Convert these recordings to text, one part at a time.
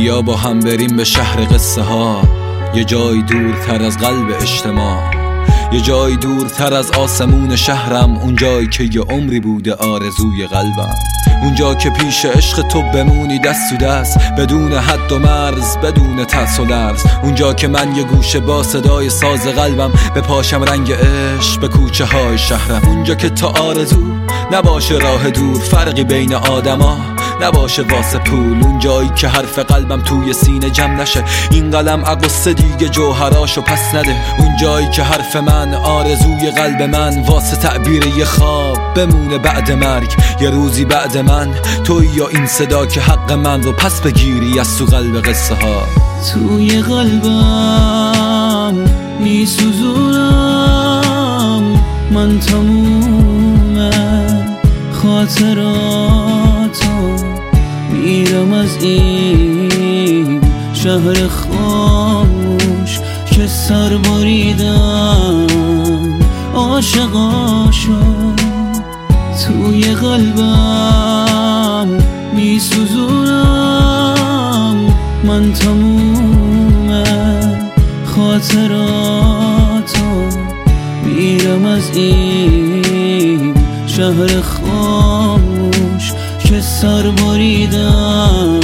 بیا با هم بریم به شهر قصه ها، یه جای دورتر از قلب اجتماع، یه جای دورتر از آسمون شهرم، اون جایی که یه عمری بوده آرزوی قلبم، اونجا که پیش عشق تو بمونی دست تو دست، بدون حد و مرز، بدون ترس و لرز، اونجا که من یه گوشه با صدای ساز قلبم بپاشم رنگ عشق به کوچه های شهرم، اونجا که تا آرزو نباشه راه دور، فرقی بین آدما نباشه واسه پول، اون جایی که حرف قلبم توی سینه جمع نشه، این قلم عقصه دیگه جوهراشو پس نده، اون جایی که حرف من آرزوی قلب من واسه تعبیر یه خواب بمونه بعد مرگ، یه روزی بعد من توی یا این صدا که حق من رو پس بگیری از تو قلب قصه ها. توی قلبم میسوزونم من تموم خاطراتو، میرم از این شهر خاموش که سر بریدم عاشقاشو. توی قلبم میسوزونم من تموم خاطراتو، میرم از این شهر خاموش که سر بریدم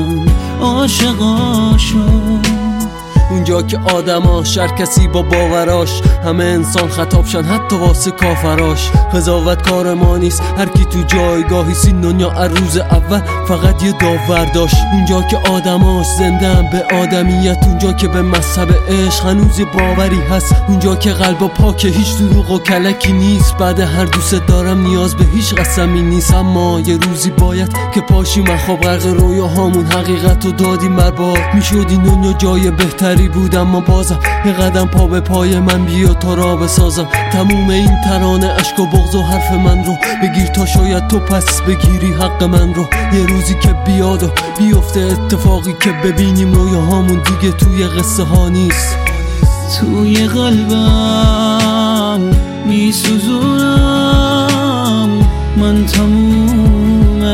عاشقاشو. اونجا که آدما شر کسی با باوراش، همه انسان خطابشن حتی واسه کافراش، قضاوت کار ما نیست، هر کی تو جایگاهی سین دنیا از روز اول فقط یه داور داشت. اونجا که آدماش زنده‌ان به آدمیت، اونجا که به مذهب عشق هنوز باوری هست، اونجا که قلب پاکه هیچ دروغ و کلکی نیست، بعد هر دوست دارم نیاز به هیچ قسمی نیست. اما یه روزی باید که پاشیم خواب غرق رویاهامون، حقیقتو دادیم برباد، میشد این دنیا جای بهتری بود، اما بازم یه قدم پا به پای من بیا تا را بسازم. تموم این ترانه عشق و بغض و حرف من رو بگیر تا شاید تو پس بگیری حق من رو. یه روزی که بیاد و بیفته اتفاقی که ببینیم رویاهامون دیگه توی قصه ها نیست. توی قلبم میسوزونم من تموم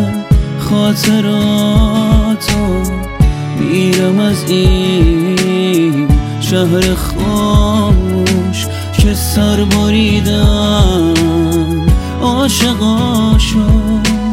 خاطراتو، میرم از این شهر خاموش که سر بریدم عاشقاشو.